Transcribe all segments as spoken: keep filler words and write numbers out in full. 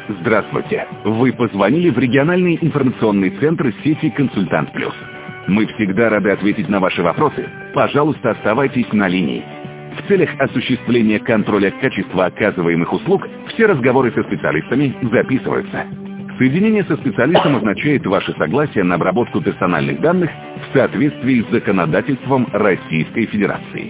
Здравствуйте. Вы позвонили в региональный информационный центр сети «Консультант Плюс». Мы всегда рады ответить на ваши вопросы. Пожалуйста, оставайтесь на линии. В целях осуществления контроля качества оказываемых услуг все разговоры со специалистами записываются. Соединение со специалистом означает ваше согласие на обработку персональных данных в соответствии с законодательством Российской Федерации.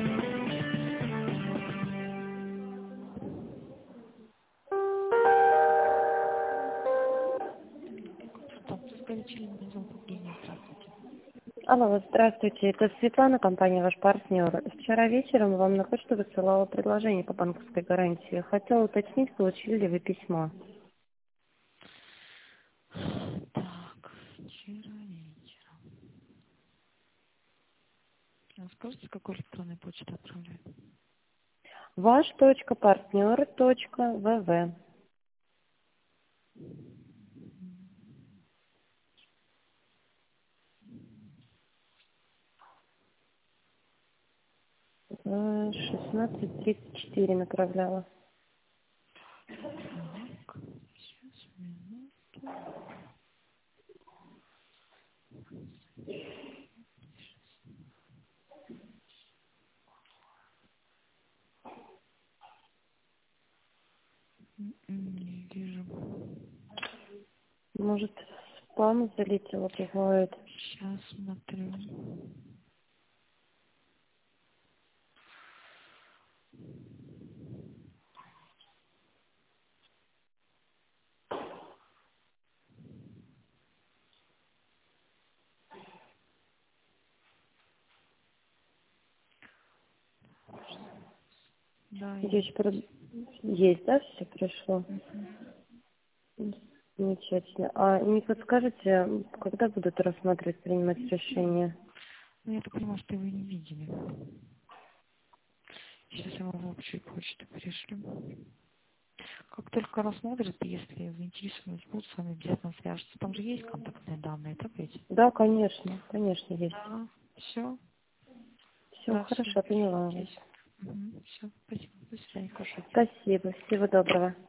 Алло, здравствуйте, это Светлана, компания «Ваш партнер». Вчера вечером вам на почту высылала предложение по банковской гарантии. Хотела уточнить, получили ли вы письмо. Так, вчера вечером. А скажите, какой электронной почтой отправляю? ваш точка партнер точка вэ вэ. шестнадцать тридцать четыре направляла. Так, сейчас, минуту. М-м, Не вижу. Может, в спам залетело, бывает. Сейчас смотрю. Да, Здесь есть. про- есть, да, все пришло? Мгм. Замечательно. А не подскажете, когда будут рассматривать, принимать решение? Ну, я так понимаю, что вы не видели. Сейчас я вам в общую почту пришлю. Как только рассмотрят, если заинтересованы, будут с вами обязательно свяжутся. Там же есть контактные данные, так ведь? Да, конечно, конечно, есть. Да, все. Все Да, все хорошо, поняла вас. есть. Угу, все, спасибо. До свидания, кушайте. Спасибо, всего доброго.